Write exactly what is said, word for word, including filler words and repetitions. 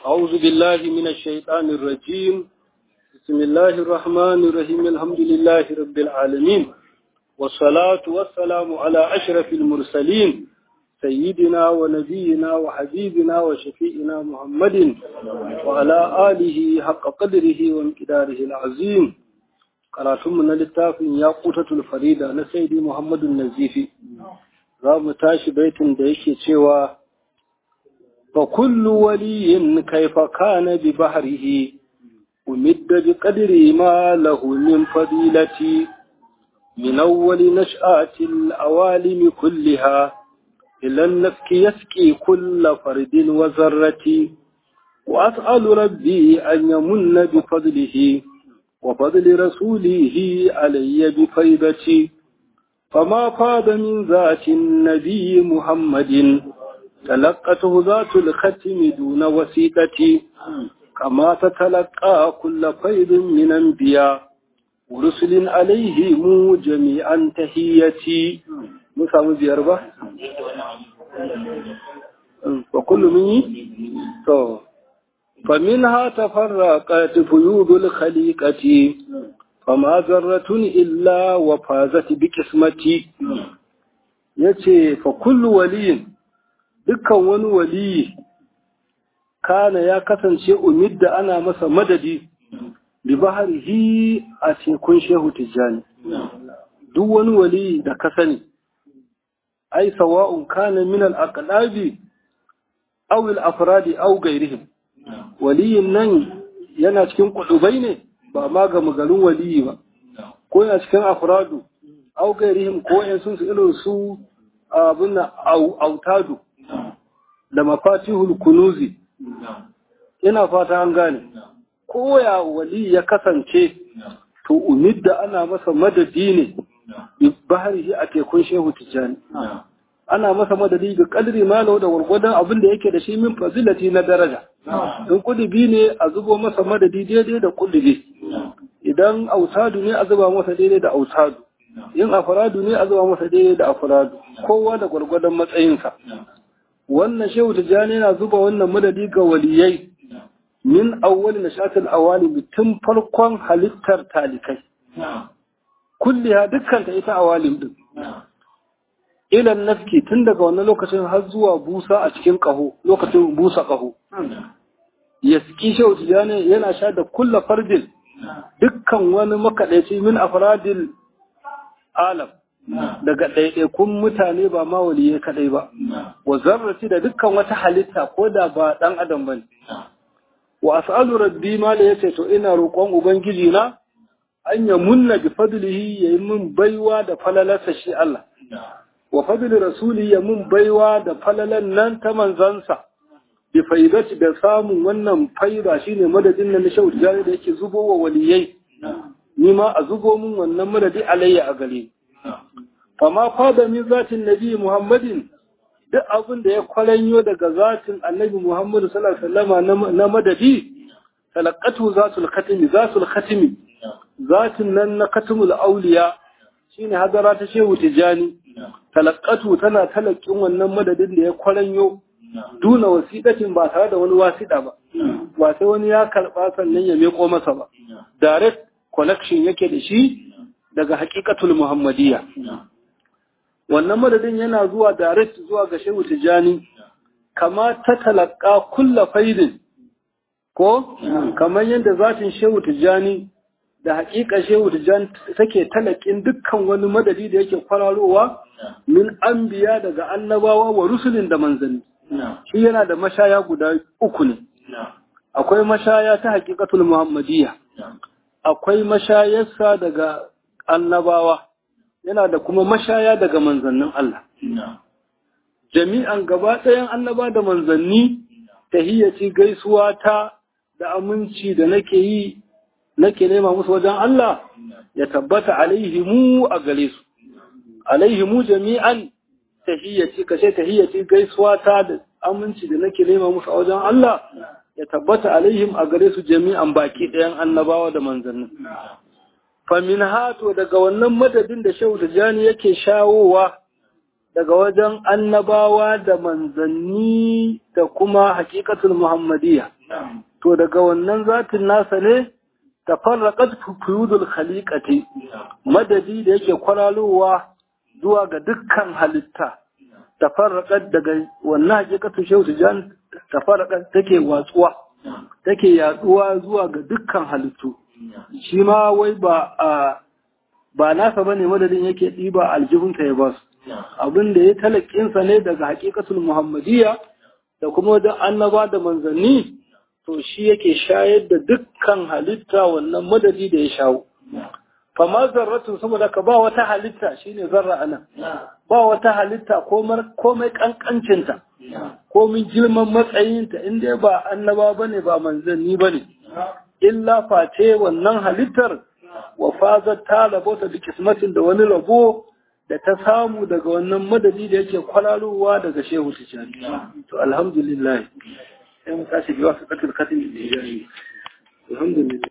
أعوذ بالله من الشيطان الرجيم. بسم الله الرحمن الرحيم. الحمد لله رب العالمين، والصلاة والسلام على أشرف المرسلين سيدنا ونبينا وحبيبنا وشفيئنا محمد وعلى آله حق قدره وامتداره العظيم. قراتم من الكتاب ياقوتة الفريدة لسيدي محمد النزيفي. رام تاشي بيت ديكي سوى فكل ولي كيف كان ببحره ومد بقدر ما له من فضيلة من أول نشأة الأوالم كلها إلى النفك يسكي كل فرد وذرة. وأسأل ربي أن يمن بفضله وفضل رسوله علي بفيدتي، فما فاد من ذات النبي محمد تلقته ذات الختم دون وسيلة، كما تتلقى كل فيض من أنبياء ورسل عليهم جميعا تحيتي. مسام زياربا وكل مني تو فمنها تفرقت فيوض الخليقة فما ذرة إلا وفازت بقسمتي. يتي فكل ولي dukkan wani wali kana ya kasance umidda ana masa madadi bi bahrihi a tekun Shehu Tijjani. Duk wani wali da ka sani ai sawa'un kana min al-aqlabi aw al-afradi aw ghayrihim, waliyin nan yana cikin kudubai ne ba ma ga magarin waliyi ba, ko yana cikin afradu aw ghayrihim, ko yan sun su irin su abunna autadu da mafatihul kunuzi. Ina fata an gane, koya wali ya kasance to umidda ana masa madadi ne bi bahrihi a tekun Shehu Tijjani. Ana masa madadi ga kadri malo da wargwadon abin da yake da shi min fazilati na daraja. In kudubi ne a zubo masa madadi daidai da kudubi, idan autadu ne a zuba masa daidai da autadu, in afradu ne a zuba masa daidai da afradu, kowa da gwargwadon matsayinsa. Wannan Shehu Tijjani yana zuba wannan madadi ga waliyai min awwal nashatil awalim, tun farkon halittar talikai kulliha dukkan ta ita awalim din, ilan nafki tun daga wannan lokacin har zuwa busa a cikin kaho, lokacin busa kaho. Yaski Shehu Tijjani yana sha da kulla fardin dukkan wani makadaici min afradil alam, daga ɗaiɗaikun mutane ba ma waliyai kaɗai ba, wa zarrati da dukkan wata halitta ko da ba ɗan adam ba ne. Wa as'alu rabbi ma da yace to ina roƙon ubangiji na an ya munna bi fadlihi yayi min baiwa da falalarsa shi Allah, wa fadli rasuli ya mun baiwa da falalan nan ta manzansa, bi faidati da samun wannan faida shine madadin nan na Shehu Tijjani da yake zubo wa waliyai, ni ma a zubo min wannan madadi alayya a gare. Fama fada min zatin nabi Muhammadin, duk abin da ya kwaranyo daga zatin annabi Muhammadu sallallahu alaihi wasallam na madadi, talaqatu zatul khatimi, zatul khatimi zatin nan na khatimul auliya shine hadara ta Shehu Tijjani. Talaqatu tana talakin wannan madadin da ya kwaranyo duna wasidatin, ba tare da wani wasida ba, ba sai wani ya karba sannan ya meko masa ba, direct connection yake da shi daga haƙiƙatul Muhammadiyya. Wannan madadin yana zuwa direct zuwa ga Shehu Tijjani, kama ta talaka kulla faidin, ko kamar yadda zatin Shehu Tijjani da haƙiƙa Shehu Tijjani take talakin dukkan wani madadi da yake kwararowa min anbiya daga annabawa wa rusulin da manzanni. Shi yana da mashaya guda uku ne. Akwai mashaya ta haƙiƙatul Muhammadiyya, akwai mashayarsa daga annabawa, yana da kuma mashaya daga manzannin Allah. Jami'an gaba ɗayan annaba da manzanni, tahiyyaci gaisuwa ta da aminci da nake yi nake nema musu wajen Allah ya tabbata alaihimu a gare su. Alaihimu jami'an tahiyyaci, kashe tahiyyaci gaisuwa ta da aminci da nake nema musu a wajen Allah ya tabbata alaihim a gare su jami'an baki ɗayan annabawa da manzannin. Famin hato daga wannan madadin da Shehu Tijjani yake shawowa daga wajen annabawa da manzanni da kuma haƙiƙatul Muhammadiyya, to daga wannan zatin nasa ne tafarraqat fuyudul khaliqati madadi da yake kwaralowa zuwa ga dukkan halitta tafarraqat daga wannan hakikatu shehu tijan tafarraqat take watsuwa take yaduwa zuwa ga dukkan halittu shi ma wai ba a ba nasa bane madadin yake diba aljihunta ya basu abin da ya talakin sa ne daga hakikatul muhammadiyya da kuma wajen annaba da manzanni to shi yake shayar da dukkan halitta wannan madadi da ya shawo fama zarratun saboda ka ba wata halitta shine zarra anan ba wata halitta komai kankancinta komai girman matsayinta inda ba annaba bane ba manzanni bane illa face wannan halittar wa fazat ta rabota da kismatin da wani rabo da ta samu daga wannan madadi da yake kwalarowa daga shehu tijani to alhamdulillah sai mu tashi biwa su katil katil alhamdulillah